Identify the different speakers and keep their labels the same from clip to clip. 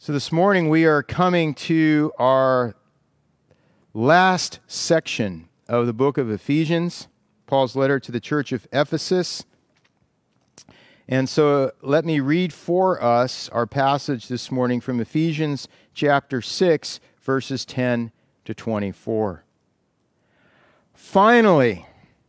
Speaker 1: So this morning we are coming to our last section of the book of Ephesians, Paul's letter to the church of Ephesus. And so let me read for us our passage this morning from Ephesians chapter 6, verses 10 to 24. Finally,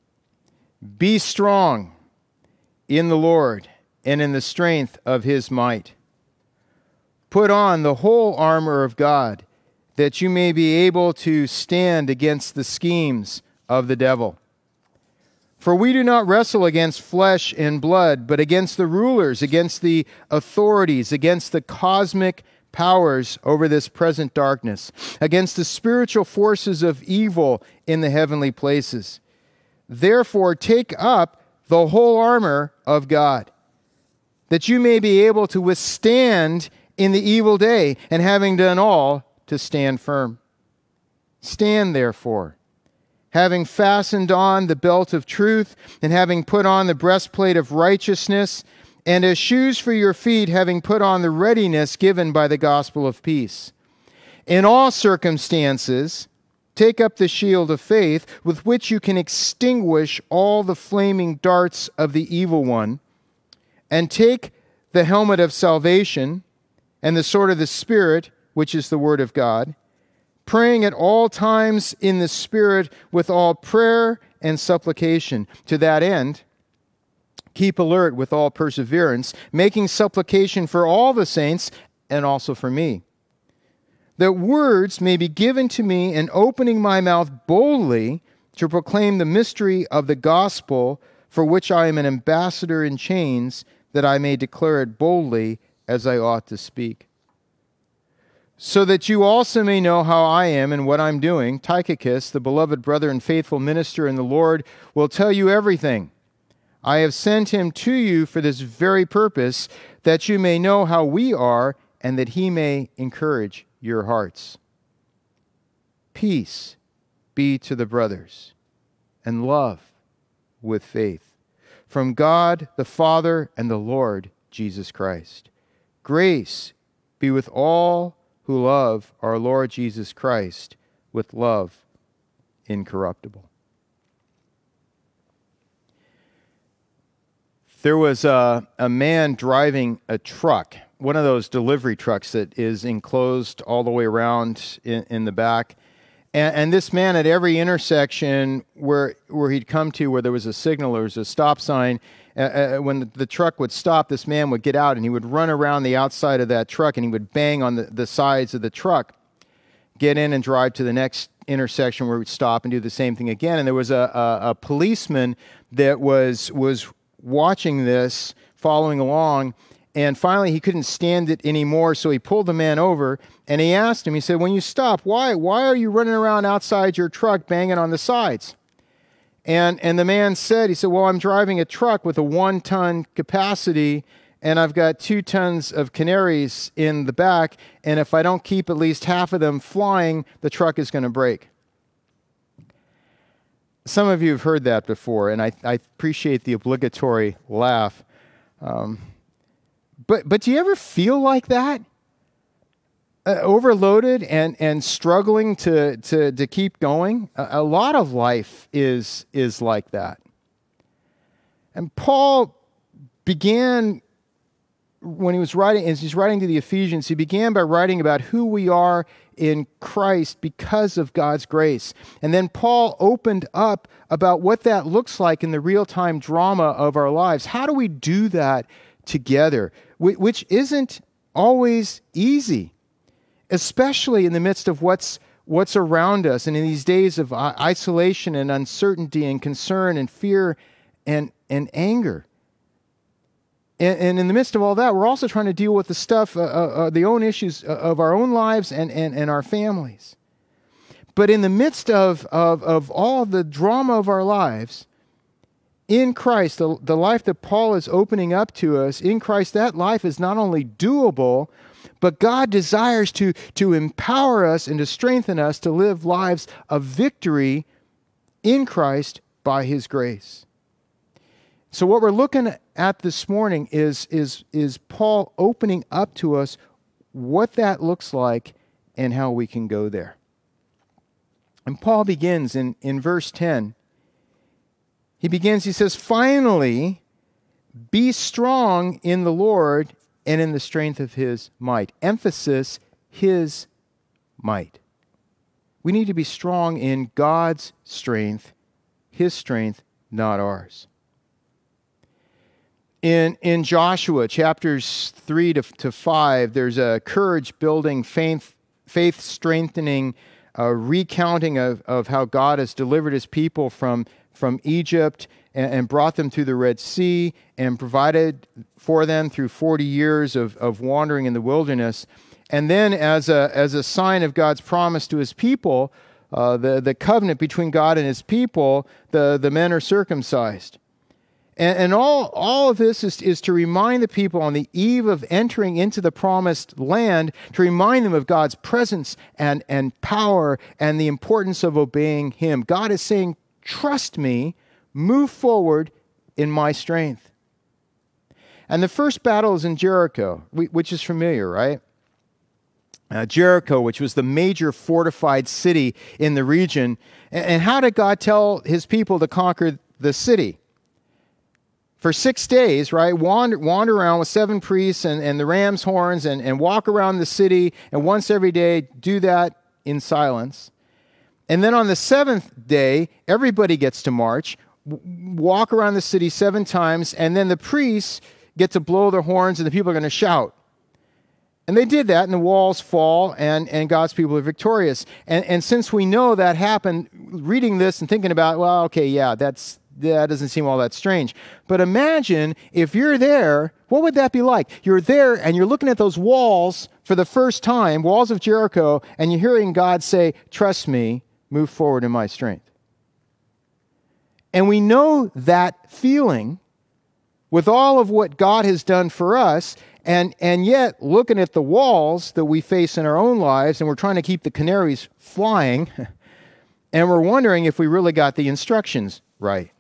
Speaker 1: be strong in the Lord and in the strength of his might. Put on the whole armor of God, that you may be able to stand against the schemes of the devil. For we do not wrestle against flesh and blood, but against the rulers, against the authorities, against the cosmic powers over this present darkness, against the spiritual forces of evil in the heavenly places. Therefore, take up the whole armor of God, that you may be able to withstand in the evil day, and having done all, to stand firm. Stand therefore, having fastened on the belt of truth, and having put on the breastplate of righteousness, and as shoes for your feet, having put on the readiness given by the gospel of peace. In all circumstances, take up the shield of faith, with which you can extinguish all the flaming darts of the evil one, and take the helmet of salvation, and the sword of the Spirit, which is the word of God, praying at all times in the Spirit with all prayer and supplication. To that end, keep alert with all perseverance, making supplication for all the saints and also for me, that words may be given to me in opening my mouth boldly to proclaim the mystery of the gospel, for which I am an ambassador in chains, that I may declare it boldly as I ought to speak. So that you also may know how I am and what I'm doing, Tychicus, the beloved brother and faithful minister in the Lord, will tell you everything. I have sent him to you for this very purpose, that you may know how we are, and that he may encourage your hearts. Peace be to the brothers, and love with faith, from God the Father and the Lord Jesus Christ. Grace be with all who love our Lord Jesus Christ with love incorruptible. There was a man driving a truck, one of those delivery trucks that is enclosed all the way around in the back. And this man, at every intersection where he'd come to, where there was a signal or was a stop sign, when the truck would stop, this man would get out and he would run around the outside of that truck and he would bang on the sides of the truck, get in and drive to the next intersection where he'd stop and do the same thing again. And there was a policeman that was watching this, following along, and finally he couldn't stand it anymore, so he pulled the man over and he asked him, he said, when you stop, why are you running around outside your truck banging on the sides? And the man said, well, I'm driving a truck with a 1-ton capacity, and I've got 2 tons of canaries in the back, and if I don't keep at least half of them flying, the truck is going to break. Some of you have heard that before, and I appreciate the obligatory laugh. But do you ever feel like that? Overloaded and struggling to keep going? A lot of life is like that. And Paul began, when he was writing, as he's writing to the Ephesians, he began by writing about who we are in Christ because of God's grace. And then Paul opened up about what that looks like in the real-time drama of our lives. How do we do that together? Which isn't always easy, especially in the midst of what's around us and in these days of isolation and uncertainty and concern and fear and anger. And in the midst of all that, we're also trying to deal with the stuff, the own issues of our own lives and our families. But in the midst of all the drama of our lives, in Christ, the life that Paul is opening up to us, in Christ, that life is not only doable, but God desires to empower us and to strengthen us to live lives of victory in Christ by his grace. So what we're looking at this morning is Paul opening up to us what that looks like and how we can go there. And Paul begins in verse 10. He says, finally, be strong in the Lord and in the strength of his might. Emphasis, his might. We need to be strong in God's strength, his strength, not ours. In Joshua chapters 3 to 5, there's a courage-building, faith-strengthening recounting of how God has delivered his people from Egypt and brought them through the Red Sea and provided for them through 40 years of wandering in the wilderness. And then as a sign of God's promise to his people, the covenant between God and his people, the men are circumcised. And all of this is to remind the people on the eve of entering into the promised land, to remind them of God's presence and power and the importance of obeying him. God is saying, trust me, move forward in my strength. And the first battle is in Jericho, which is familiar, right? Jericho, which was the major fortified city in the region. And how did God tell his people to conquer the city? For 6 days, right, wander around with 7 priests and the ram's horns and walk around the city, and once every day do that in silence. And then on the 7th day, everybody gets to march, walk around the city 7 times, and then the priests get to blow their horns and the people are going to shout. And they did that, and the walls fall, and God's people are victorious. And since we know that happened, reading this and thinking about, well, okay, yeah, that doesn't seem all that strange. But imagine if you're there, what would that be like? You're there and you're looking at those walls for the first time, walls of Jericho, and you're hearing God say, trust me, move forward in my strength. And we know that feeling with all of what God has done for us, and yet looking at the walls that we face in our own lives, and we're trying to keep the canaries flying, and we're wondering if we really got the instructions right.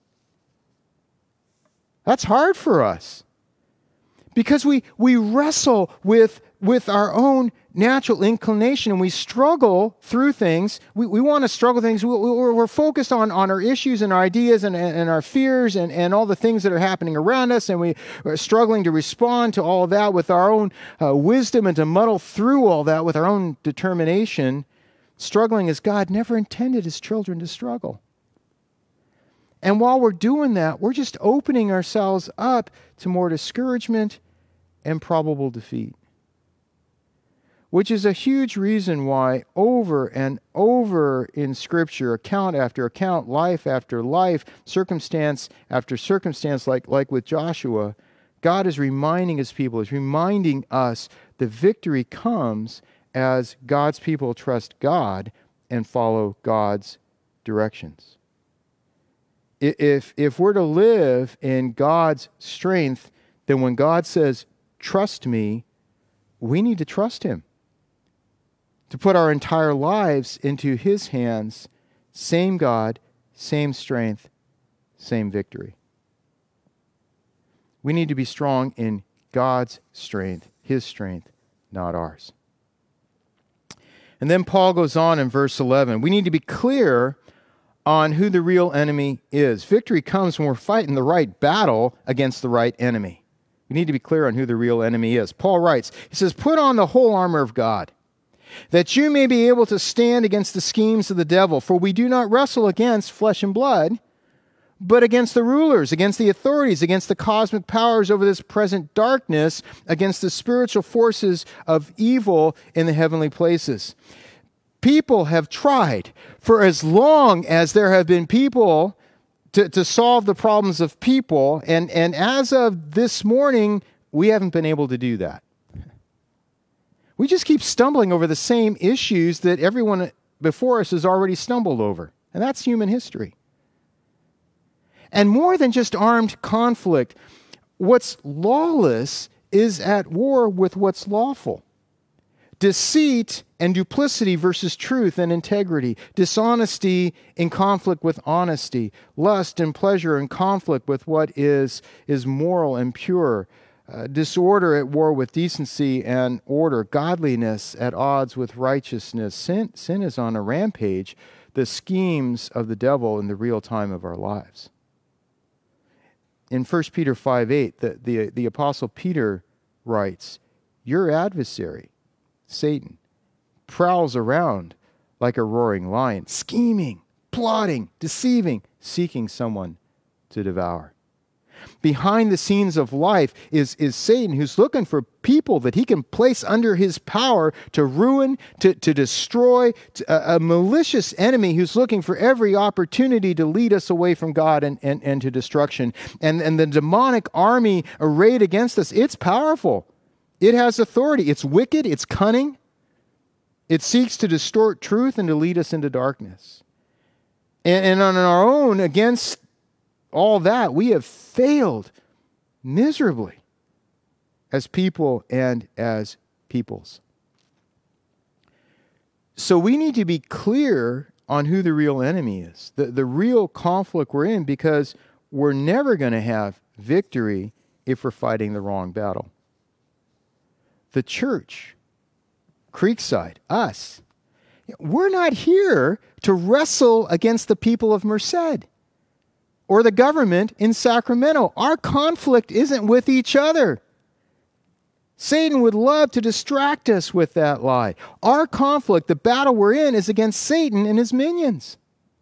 Speaker 1: That's hard for us because we wrestle with our own natural inclination, and we struggle through things. We want to struggle things. We're focused on our issues and our ideas and our fears and all the things that are happening around us, and we are struggling to respond to all of that with our own wisdom and to muddle through all that with our own determination, struggling as God never intended his children to struggle. And while we're doing that, we're just opening ourselves up to more discouragement and probable defeat. Which is a huge reason why over and over in Scripture, account after account, life after life, circumstance after circumstance, like with Joshua, God is reminding his people, is reminding us the victory comes as God's people trust God and follow God's directions. If we're to live in God's strength, then when God says, trust me, we need to trust him. To put our entire lives into his hands, same God, same strength, same victory. We need to be strong in God's strength, his strength, not ours. And then Paul goes on in verse 11. We need to be clear on who the real enemy is. Victory comes when we're fighting the right battle against the right enemy. We need to be clear on who the real enemy is. Paul writes, he says, put on the whole armor of God, that you may be able to stand against the schemes of the devil. For we do not wrestle against flesh and blood, but against the rulers, against the authorities, against the cosmic powers over this present darkness, against the spiritual forces of evil in the heavenly places. People have tried for as long as there have been people to solve the problems of people, and as of this morning, we haven't been able to do that. We just keep stumbling over the same issues that everyone before us has already stumbled over, and that's human history. And more than just armed conflict, what's lawless is at war with what's lawful. Deceit and duplicity versus truth and integrity. Dishonesty in conflict with honesty. Lust and pleasure in conflict with what is moral and pure. disorder at war with decency and order, godliness at odds with righteousness. Sin is on a rampage, the schemes of the devil in the real time of our lives. In 1 Peter 5:8, the Apostle Peter writes, "Your adversary, Satan, prowls around like a roaring lion, scheming, plotting, deceiving, seeking someone to devour." Behind the scenes of life is Satan, who's looking for people that he can place under his power to ruin, to destroy, a malicious enemy who's looking for every opportunity to lead us away from God and to destruction. And the demonic army arrayed against us, it's powerful. It has authority. It's wicked. It's cunning. It seeks to distort truth and to lead us into darkness. And on our own, against all that, we have failed miserably as people and as peoples. So we need to be clear on who the real enemy is, the real conflict we're in, because we're never going to have victory if we're fighting the wrong battle. The church, Creekside, us, we're not here to wrestle against the people of Merced or the government in Sacramento. Our conflict isn't with each other. Satan would love to distract us with that lie. Our conflict, the battle we're in, is against Satan and his minions.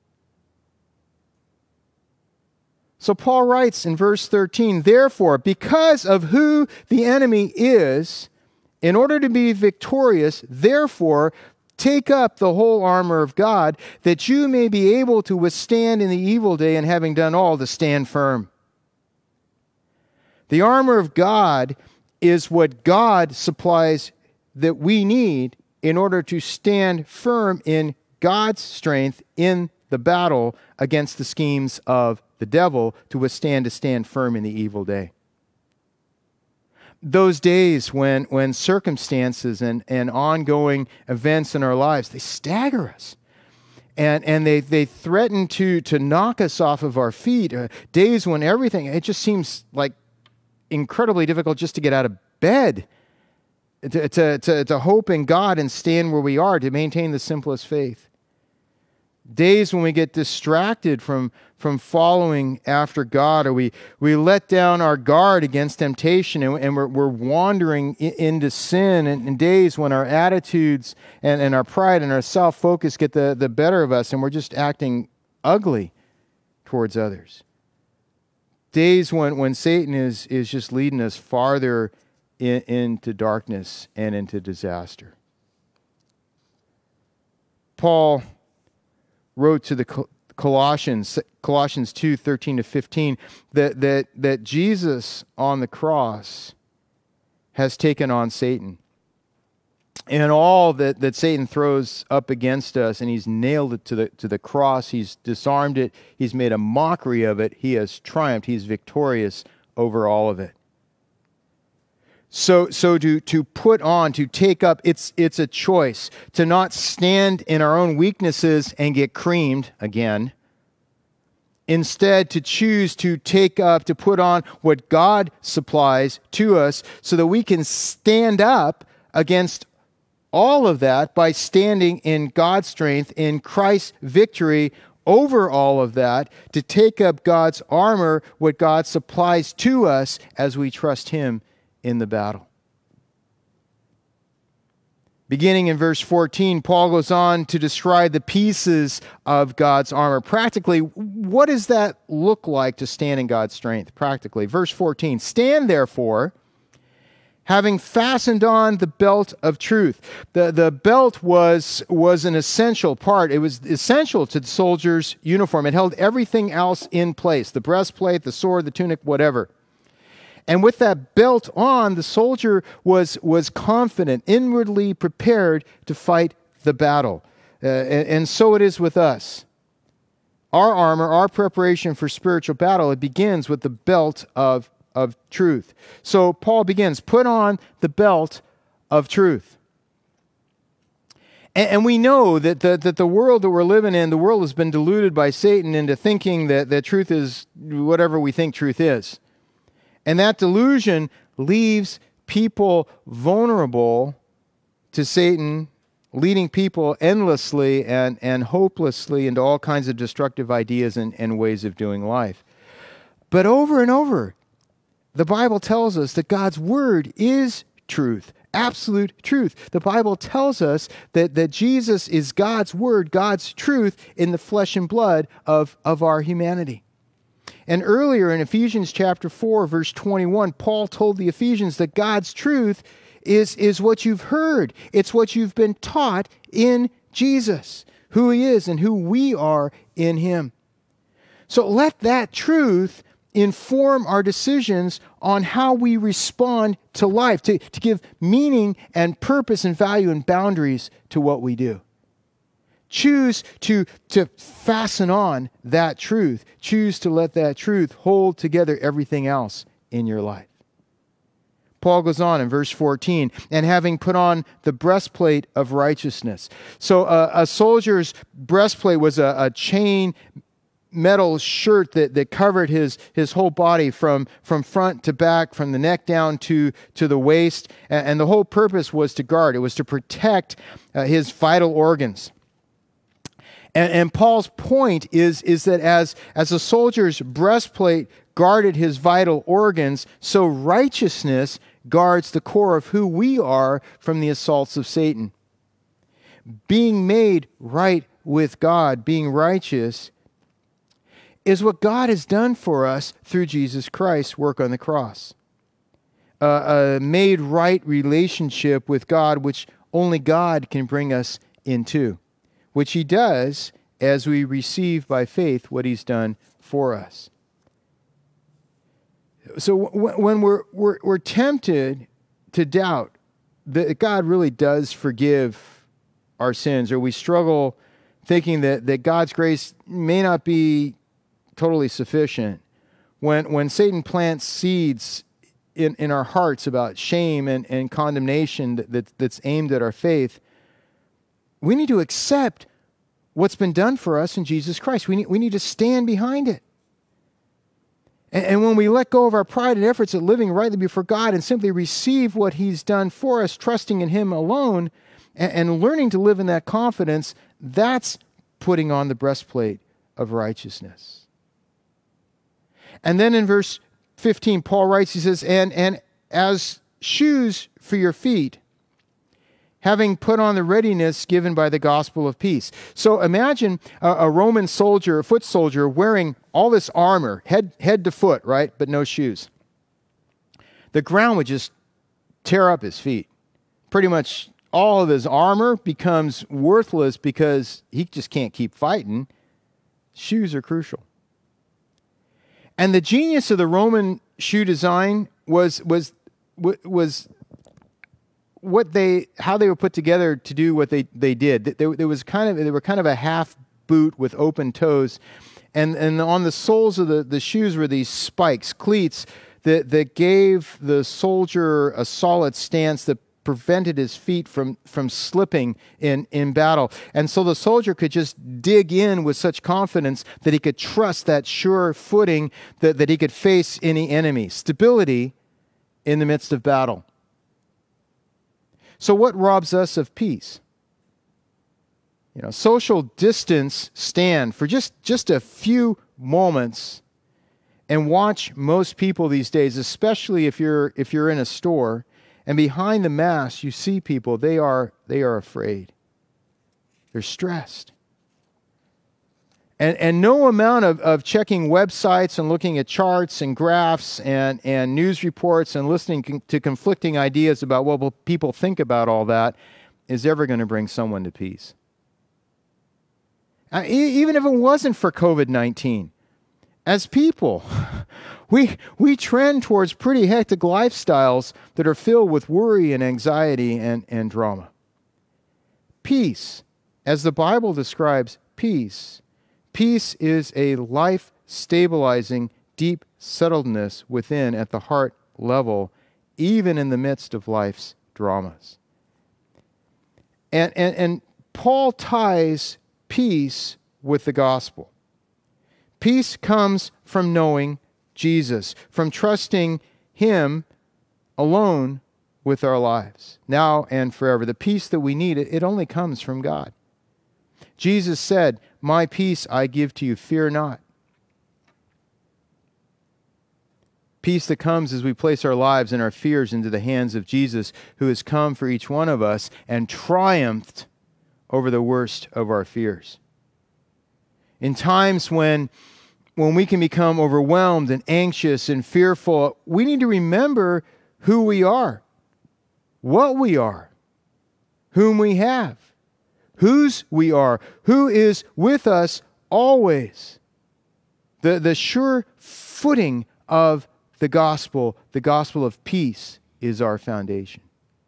Speaker 1: So Paul writes in verse 13, "Therefore, because of who the enemy is, in order to be victorious, therefore, take up the whole armor of God, that you may be able to withstand in the evil day, and having done all, to stand firm." The armor of God is what God supplies that we need in order to stand firm in God's strength in the battle against the schemes of the devil, to stand firm in the evil day. Those days when circumstances and ongoing events in our lives, they stagger us. And they threaten to knock us off of our feet. Days when everything, it just seems like incredibly difficult just to get out of bed, to hope in God and stand where we are, to maintain the simplest faith. Days when we get distracted from following after God, or we let down our guard against temptation, and we're wandering into sin, and days when our attitudes and our pride and our self-focus get the better of us, and we're just acting ugly towards others. Days when Satan is just leading us farther into darkness and into disaster. Paul wrote to the Colossians 2:13-15, that Jesus on the cross has taken on Satan. And all that Satan throws up against us, and he's nailed it to the cross, he's disarmed it, he's made a mockery of it, he has triumphed, he's victorious over all of it. So to put on, to take up, it's a choice to not stand in our own weaknesses and get creamed again. Instead, to choose to take up, to put on what God supplies to us, so that we can stand up against all of that by standing in God's strength, in Christ's victory over all of that, to take up God's armor, what God supplies to us as we trust Him in the battle. Beginning in verse 14, Paul goes on to describe the pieces of God's armor. Practically, what does that look like to stand in God's strength? Practically, verse 14, "Stand therefore, having fastened on the belt of truth." The belt was an essential part. It was essential to the soldier's uniform. It held everything else in place: the breastplate, the sword, the tunic, whatever. And with that belt on, the soldier was confident, inwardly prepared to fight the battle. And so it is with us. Our armor, our preparation for spiritual battle, it begins with the belt of truth. So Paul begins, put on the belt of truth. And we know that the world that we're living in, the world has been deluded by Satan into thinking that truth is whatever we think truth is. And that delusion leaves people vulnerable to Satan, leading people endlessly and hopelessly into all kinds of destructive ideas and ways of doing life. But over and over, the Bible tells us that God's Word is truth, absolute truth. The Bible tells us that Jesus is God's Word, God's truth in the flesh and blood of our humanity. And earlier in Ephesians chapter 4, verse 21, Paul told the Ephesians that God's truth is what you've heard. It's what you've been taught in Jesus, who He is and who we are in Him. So let that truth inform our decisions on how we respond to life, to give meaning and purpose and value and boundaries to what we do. Choose to fasten on that truth. Choose to let that truth hold together everything else in your life. Paul goes on in verse 14, and having put on the breastplate of righteousness. So a soldier's breastplate was a chain metal shirt that covered his whole body from front to back, from the neck down to the waist. And the whole purpose was to guard. It was to protect his vital organs. And Paul's point is that as a soldier's breastplate guarded his vital organs, so righteousness guards the core of who we are from the assaults of Satan. Being made right with God, being righteous, is what God has done for us through Jesus Christ's work on the cross. A made right relationship with God, which only God can bring us into, which He does as we receive by faith what He's done for us. So when we're tempted to doubt that God really does forgive our sins, or we struggle thinking that God's grace may not be totally sufficient, when Satan plants seeds in our hearts about shame and condemnation that's aimed at our faith, we need to accept what's been done for us in Jesus Christ. We need to stand behind it. And when we let go of our pride and efforts at living rightly before God and simply receive what He's done for us, trusting in Him alone, and learning to live in that confidence, that's putting on the breastplate of righteousness. And then in verse 15, Paul writes, he says, and as shoes for your feet, having put on the readiness given by the gospel of peace. So imagine a Roman soldier, a foot soldier, wearing all this armor, head to foot, right? But no shoes. The ground would just tear up his feet. Pretty much all of his armor becomes worthless because he just can't keep fighting. Shoes are crucial. And the genius of the Roman shoe design was how they were put together to do what they did. They were kind of a half boot with open toes, and on the soles of the shoes were these spikes, cleats that gave the soldier a solid stance that prevented his feet from slipping in battle. And so the soldier could just dig in with such confidence that he could trust that sure footing that he could face any enemy. Stability in the midst of battle. So what robs us of peace? Social distance stand for just a few moments and watch most people these days, especially if you're in a store, and behind the mask you see people, they are afraid. They're stressed. And no amount of checking websites and looking at charts and graphs and news reports and listening to conflicting ideas about what will people think about all that is ever going to bring someone to peace. Even if it wasn't for COVID-19, as people, we trend towards pretty hectic lifestyles that are filled with worry and anxiety and drama. Peace, as the Bible describes peace is a life-stabilizing, deep settledness within at the heart level, even in the midst of life's dramas. And Paul ties peace with the gospel. Peace comes from knowing Jesus, from trusting Him alone with our lives, now and forever. The peace that we need, it only comes from God. Jesus said, "My peace I give to you, fear not." Peace that comes as we place our lives and our fears into the hands of Jesus, who has come for each one of us and triumphed over the worst of our fears. In times when we can become overwhelmed and anxious and fearful, we need to remember who we are, what we are, whom we have, whose we are, who is with us always. The sure footing of the gospel of peace, is our foundation.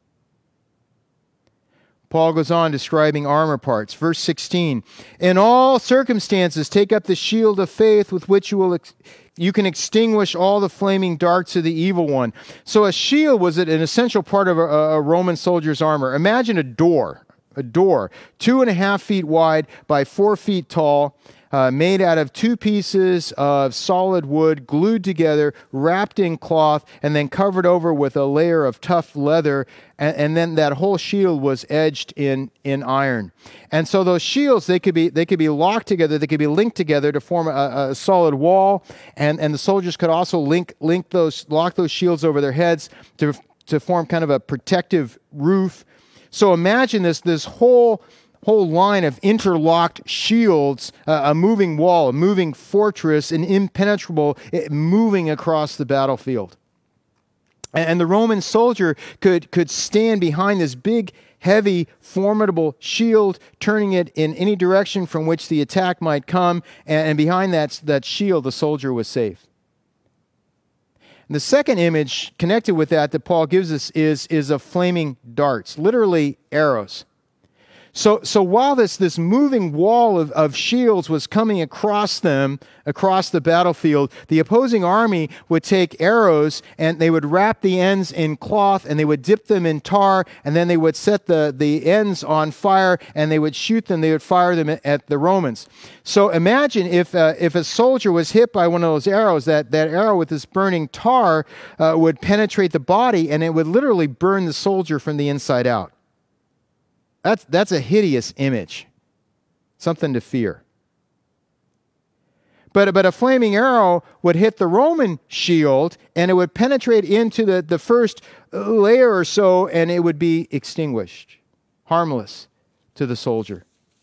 Speaker 1: Paul goes on describing armor parts. Verse 16, "In all circumstances take up the shield of faith with which you can extinguish all the flaming darts of the evil one." So a shield was an essential part of a Roman soldier's armor. Imagine a door, 2.5 feet wide by 4 feet tall, made out of 2 pieces of solid wood glued together, wrapped in cloth, and then covered over with a layer of tough leather. And then that whole shield was edged in iron. And so those shields, they could be locked together, they could be linked together to form a solid wall. And the soldiers could also lock those shields over their heads to form kind of a protective roof. So imagine this whole line of interlocked shields, a moving wall, a moving fortress, an impenetrable, moving across the battlefield. And the Roman soldier could stand behind this big, heavy, formidable shield, turning it in any direction from which the attack might come. And behind that shield, the soldier was safe. And the second image connected with that Paul gives us is of flaming darts, literally arrows. So while this moving wall of shields was coming across the battlefield, the opposing army would take arrows and they would wrap the ends in cloth and they would dip them in tar, and then they would set the ends on fire and they would shoot them. They would fire them at the Romans. So imagine if a soldier was hit by one of those arrows, that arrow with this burning tar would penetrate the body and it would literally burn the soldier from the inside out. That's a hideous image, something to fear. But a flaming arrow would hit the Roman shield and it would penetrate into the first layer or so, and it would be extinguished, harmless to the soldier.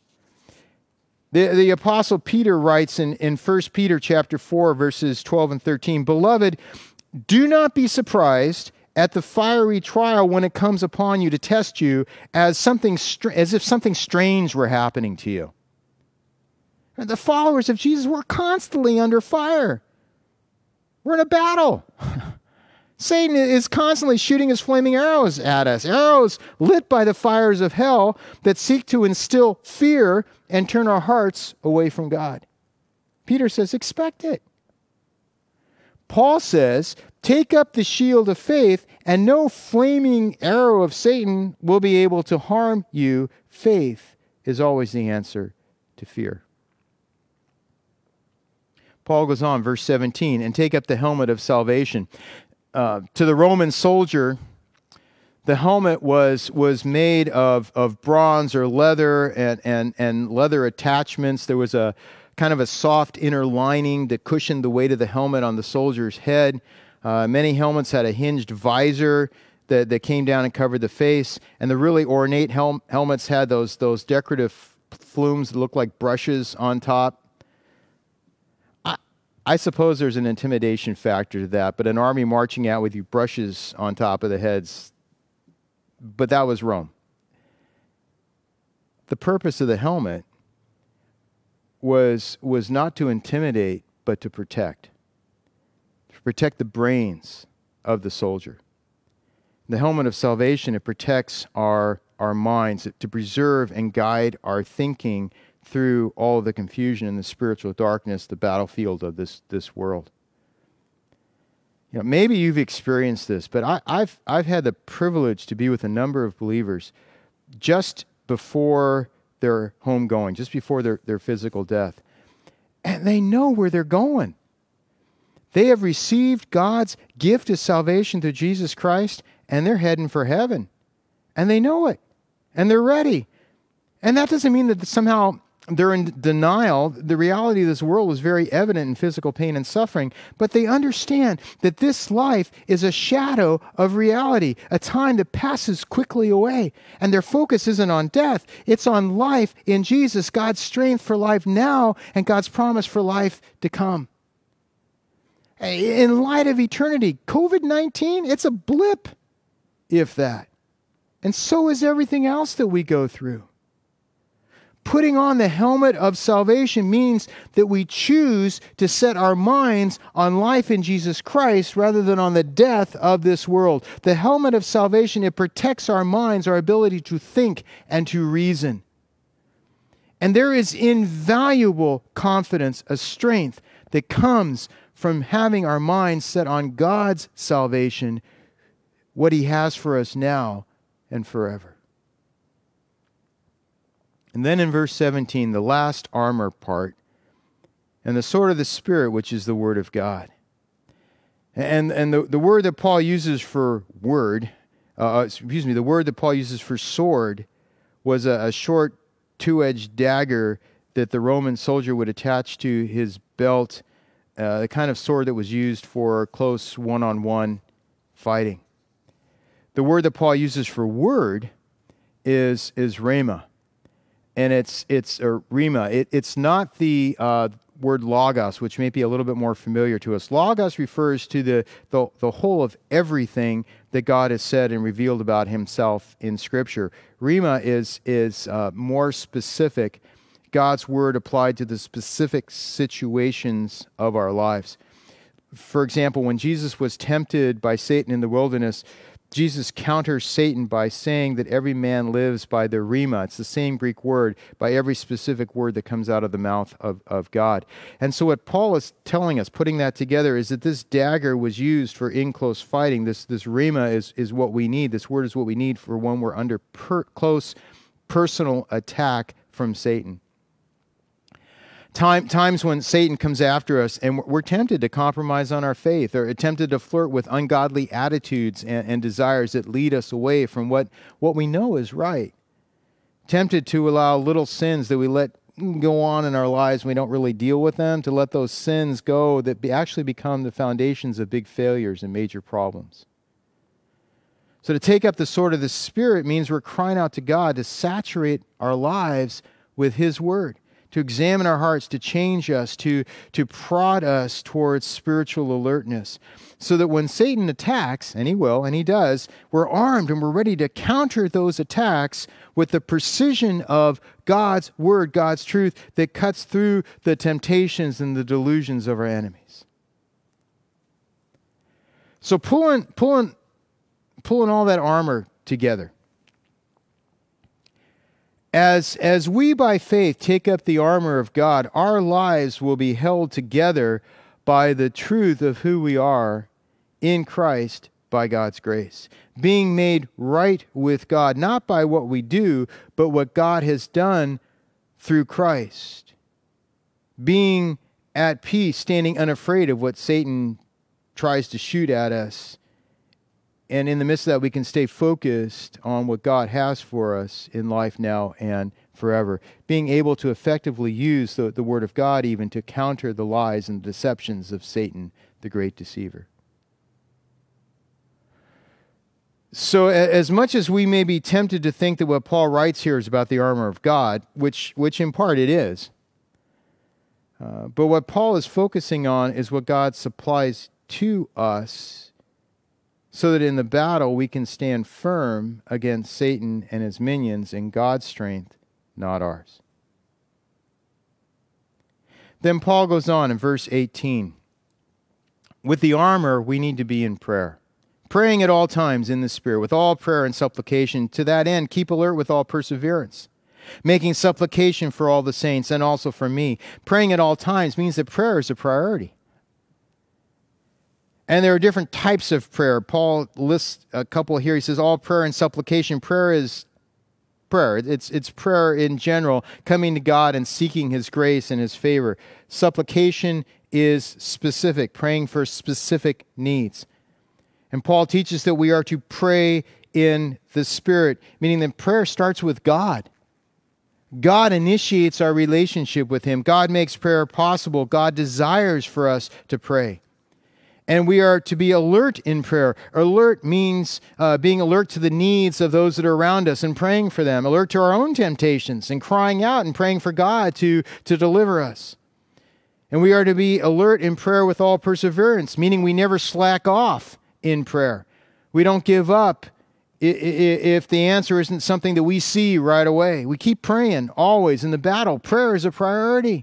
Speaker 1: The Apostle Peter writes in 1 Peter chapter 4, verses 12 and 13, "Beloved, do not be surprised at the fiery trial when it comes upon you to test you as if something strange were happening to you." And the followers of Jesus were constantly under fire. We're in a battle. Satan is constantly shooting his flaming arrows at us, arrows lit by the fires of hell that seek to instill fear and turn our hearts away from God. Peter says, expect it. Paul says, take up the shield of faith, and no flaming arrow of Satan will be able to harm you. Faith is always the answer to fear. Paul goes on, verse 17, and take up the helmet of salvation. To the Roman soldier, the helmet was made of bronze or leather and leather attachments. There was a kind of a soft inner lining that cushioned the weight of the helmet on the soldier's head. Many helmets had a hinged visor that came down and covered the face. And the really ornate helmets had those decorative flumes that looked like brushes on top. I suppose there's an intimidation factor to that, but an army marching out with you brushes on top of the heads, but that was Rome. The purpose of the helmet was not to intimidate, but to protect the brains of the soldier. The helmet of salvation, it protects our minds, to preserve and guide our thinking through all of the confusion and the spiritual darkness, the battlefield of this world. You know, maybe you've experienced this, but I've had the privilege to be with a number of believers just before their homegoing, just before their physical death. And they know where they're going. They have received God's gift of salvation through Jesus Christ, and they're heading for heaven. And they know it. And they're ready. And that doesn't mean that somehow they're in denial. The reality of this world is very evident in physical pain and suffering, but they understand that this life is a shadow of reality, a time that passes quickly away. And their focus isn't on death. It's on life in Jesus, God's strength for life now and God's promise for life to come. In light of eternity, COVID-19, it's a blip, if that. And so is everything else that we go through. Putting on the helmet of salvation means that we choose to set our minds on life in Jesus Christ rather than on the death of this world. The helmet of salvation, it protects our minds, our ability to think and to reason. And there is invaluable confidence, a strength that comes from having our minds set on God's salvation, what He has for us now and forever. And then in verse 17, the last armor part, and the sword of the Spirit, which is the Word of God. And the word that Paul uses for word, the word that Paul uses for sword was a short two-edged dagger that the Roman soldier would attach to his belt, the kind of sword that was used for close one-on-one fighting. The word that Paul uses for word is rhema. And it's rhema. It's not the word logos, which may be a little bit more familiar to us. Logos refers to the whole of everything that God has said and revealed about Himself in Scripture. Rhema is more specific, God's word applied to the specific situations of our lives. For example, when Jesus was tempted by Satan in the wilderness, Jesus counters Satan by saying that every man lives by the rhema. It's the same Greek word, by every specific word that comes out of the mouth of God. And so what Paul is telling us, putting that together, is that this dagger was used for in-close fighting. This rhema is what we need. This word is what we need for when we're under close personal attack from Satan. Times when Satan comes after us and we're tempted to compromise on our faith, or tempted to flirt with ungodly attitudes and desires that lead us away from what we know is right. Tempted to allow little sins that we let go on in our lives and we don't really deal with them, to let those sins go that actually become the foundations of big failures and major problems. So to take up the sword of the Spirit means we're crying out to God to saturate our lives with His Word, to examine our hearts, to change us, to prod us towards spiritual alertness, so that when Satan attacks, and he will, and he does, we're armed and we're ready to counter those attacks with the precision of God's Word, God's truth, that cuts through the temptations and the delusions of our enemies. So pulling all that armor together, As we by faith take up the armor of God, our lives will be held together by the truth of who we are in Christ by God's grace. Being made right with God, not by what we do, but what God has done through Christ. Being at peace, standing unafraid of what Satan tries to shoot at us. And in the midst of that, we can stay focused on what God has for us in life now and forever. Being able to effectively use the Word of God even to counter the lies and deceptions of Satan, the great deceiver. So as much as we may be tempted to think that what Paul writes here is about the armor of God, which in part it is, but what Paul is focusing on is what God supplies to us, so that in the battle we can stand firm against Satan and his minions in God's strength, not ours. Then Paul goes on in verse 18. With the armor, we need to be in prayer. Praying at all times in the Spirit, with all prayer and supplication. To that end, keep alert with all perseverance, making supplication for all the saints and also for me. Praying at all times means that prayer is a priority. And there are different types of prayer. Paul lists a couple here. He says all prayer and supplication. Prayer is prayer. It's prayer in general, coming to God and seeking His grace and His favor. Supplication is specific, praying for specific needs. And Paul teaches that we are to pray in the Spirit, meaning that prayer starts with God. God initiates our relationship with Him. God makes prayer possible. God desires for us to pray. And we are to be alert in prayer. Alert means being alert to the needs of those that are around us and praying for them. Alert to our own temptations and crying out and praying for God to deliver us. And we are to be alert in prayer with all perseverance, meaning we never slack off in prayer. We don't give up if the answer isn't something that we see right away. We keep praying always in the battle. Prayer is a priority.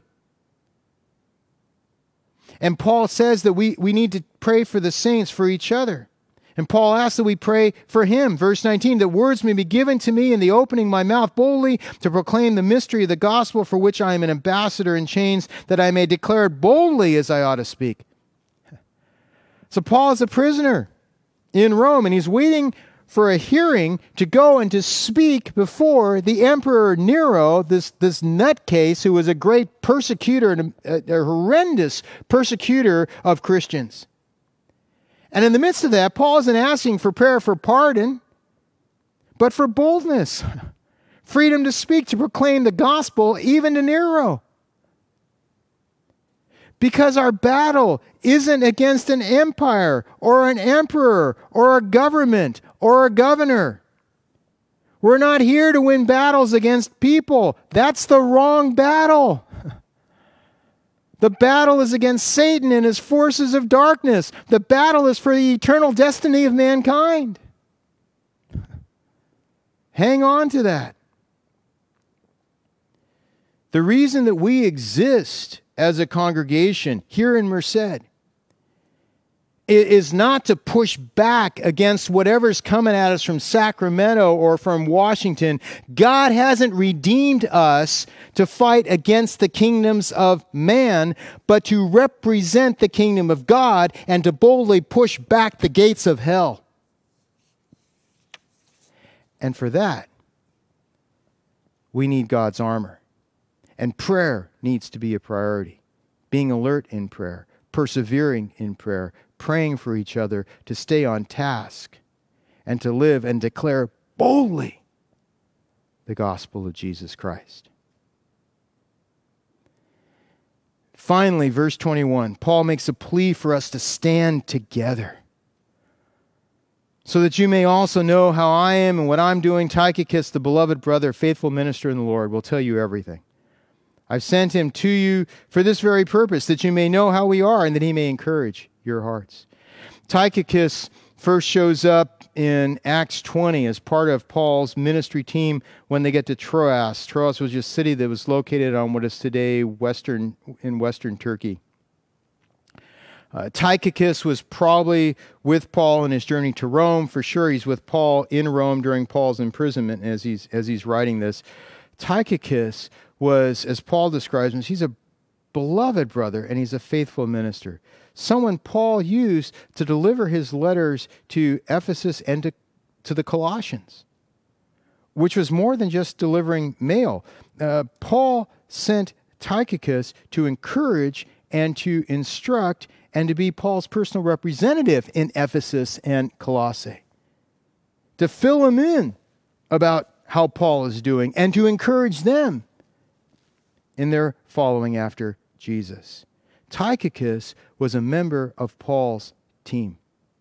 Speaker 1: And Paul says that we need to pray for the saints, for each other. And Paul asks that we pray for him. Verse 19, that words may be given to me in the opening my mouth boldly to proclaim the mystery of the gospel, for which I am an ambassador in chains, that I may declare it boldly as I ought to speak. So Paul is a prisoner in Rome, and he's waiting for a hearing to go and to speak before the Emperor Nero, this nutcase who was a great persecutor and a horrendous persecutor of Christians. And in the midst of that, Paul isn't asking for prayer for pardon, but for boldness, freedom to speak, to proclaim the gospel even to Nero. Because our battle isn't against an empire or an emperor or a government or a governor. We're not here to win battles against people. That's the wrong battle. The battle is against Satan and his forces of darkness. The battle is for the eternal destiny of mankind. Hang on to that. The reason that we exist as a congregation here in Merced is not to push back against whatever's coming at us from Sacramento or from Washington. God hasn't redeemed us to fight against the kingdoms of man, but to represent the kingdom of God and to boldly push back the gates of hell. And for that, we need God's armor. And prayer needs to be a priority. Being alert in prayer, persevering in prayer, praying for each other to stay on task and to live and declare boldly the gospel of Jesus Christ. Finally, verse 21, Paul makes a plea for us to stand together, so that you may also know how I am and what I'm doing. Tychicus, the beloved brother, faithful minister in the Lord, will tell you everything. I've sent him to you for this very purpose, that you may know how we are and that he may encourage your hearts. Tychicus first shows up in Acts 20 as part of Paul's ministry team when they get to Troas. Troas was just a city that was located on what is today in western Turkey. Tychicus was probably with Paul in his journey to Rome. For sure, he's with Paul in Rome during Paul's imprisonment as he's writing this. Tychicus was, as Paul describes him, he's a beloved brother and he's a faithful minister. Someone Paul used to deliver his letters to Ephesus and to the Colossians, which was more than just delivering mail. Paul sent Tychicus to encourage and to instruct and to be Paul's personal representative in Ephesus and Colossae, to fill him in about how Paul is doing and to encourage them in their following after Jesus. Tychicus was a member of Paul's team.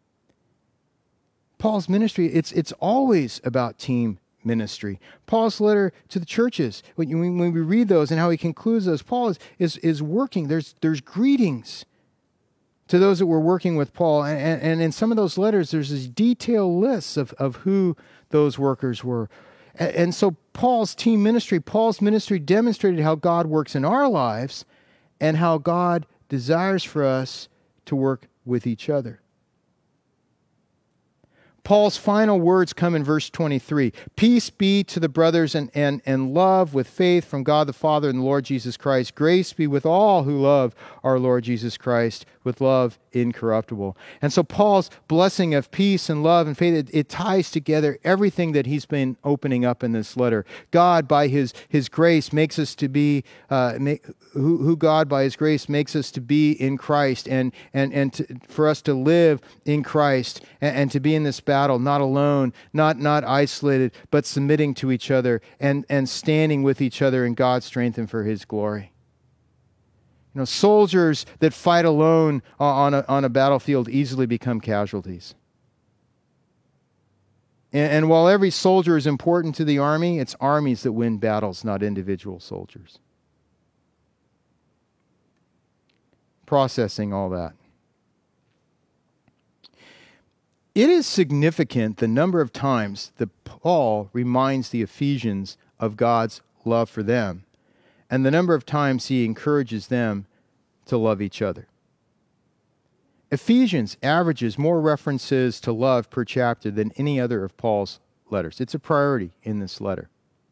Speaker 1: Paul's ministry, it's always about team ministry. Paul's letter to the churches, when we read those and how he concludes those, Paul is working. There's greetings to those that were working with Paul. And in some of those letters, there's this detailed lists of who those workers were. And so Paul's ministry demonstrated how God works in our lives and how God desires for us to work with each other. Paul's final words come in verse 23. Peace be to the brothers and love with faith from God the Father and the Lord Jesus Christ. Grace be with all who love our Lord Jesus Christ with love incorruptible. And so Paul's blessing of peace and love and faith, it ties together everything that he's been opening up in this letter. God, by his grace, makes us to be, who God, by his grace, makes us to be in Christ, and for us to live in Christ, and to be in this battle, not alone, not isolated, but submitting to each other, and standing with each other in God's strength and for his glory. Soldiers that fight alone on a battlefield easily become casualties. And while every soldier is important to the army, it's armies that win battles, not individual soldiers. Processing all that. It is significant the number of times that Paul reminds the Ephesians of God's love for them, and the number of times he encourages them to love each other. Ephesians averages more references to love per chapter than any other of Paul's letters. It's a priority in this letter.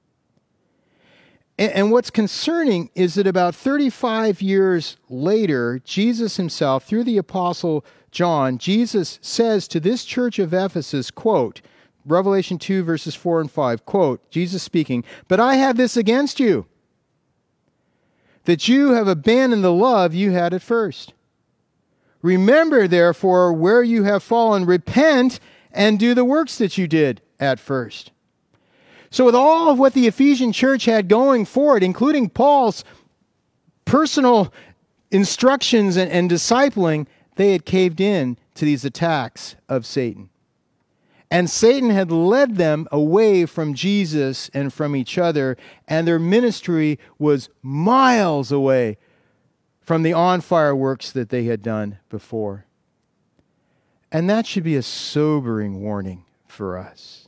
Speaker 1: And what's concerning is that about 35 years later, Jesus himself, through the Apostle John, Jesus says to this church of Ephesus, quote, Revelation 2, verses 4 and 5, quote, Jesus speaking, "But I have this against you, that you have abandoned the love you had at first. Remember, therefore, where you have fallen, repent and do the works that you did at first." So with all of what the Ephesian church had going for it, including Paul's personal instructions and discipling, they had caved in to these attacks of Satan. And Satan had led them away from Jesus and from each other, and their ministry was miles away from the on-fire works that they had done before. And that should be a sobering warning for us.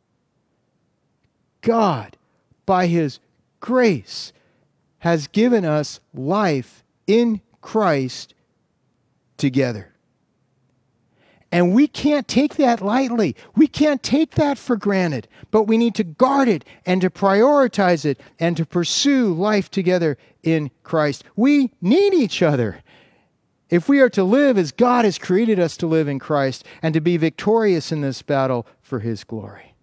Speaker 1: God, by his grace, has given us life in Christ together. And we can't take that lightly. We can't take that for granted. But we need to guard it and to prioritize it and to pursue life together in Christ. We need each other if we are to live as God has created us to live in Christ and to be victorious in this battle for his glory.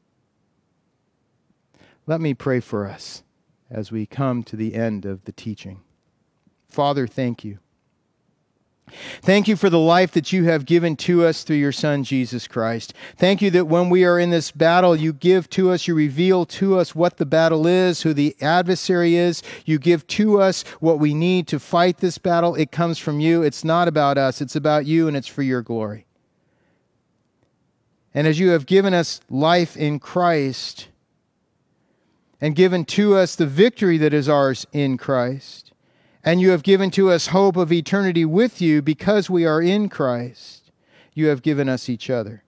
Speaker 1: Let me pray for us as we come to the end of the teaching. Father, thank you. Thank you for the life that you have given to us through your Son, Jesus Christ. Thank you that when we are in this battle, you give to us, you reveal to us what the battle is, who the adversary is. You give to us what we need to fight this battle. It comes from you. It's not about us. It's about you, and it's for your glory. And as you have given us life in Christ and given to us the victory that is ours in Christ, and you have given to us hope of eternity with you because we are in Christ, you have given us each other.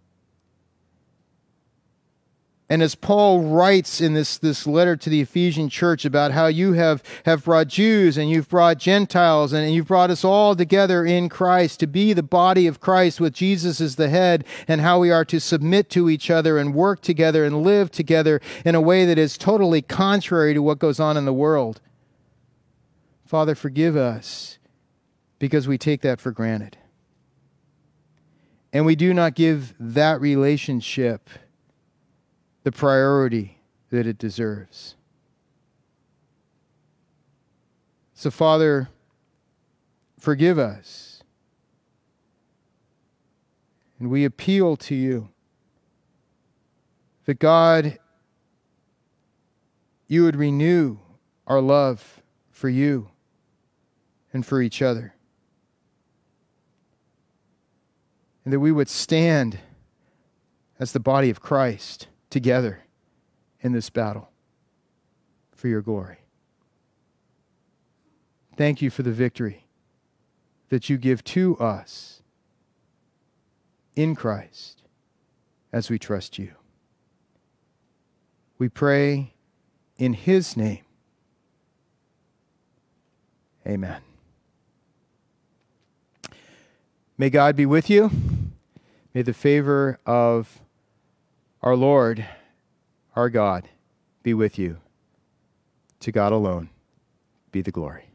Speaker 1: And as Paul writes in this letter to the Ephesian church about how you have brought Jews and you've brought Gentiles and you've brought us all together in Christ to be the body of Christ with Jesus as the head, and how we are to submit to each other and work together and live together in a way that is totally contrary to what goes on in the world. Father, forgive us because we take that for granted. And we do not give that relationship the priority that it deserves. So, Father, forgive us. And we appeal to you that, God, you would renew our love for you and for each other. And that we would stand as the body of Christ together in this battle for your glory. Thank you for the victory that you give to us in Christ as we trust you. We pray in his name. Amen. May God be with you. May the favor of our Lord, our God, be with you. To God alone be the glory.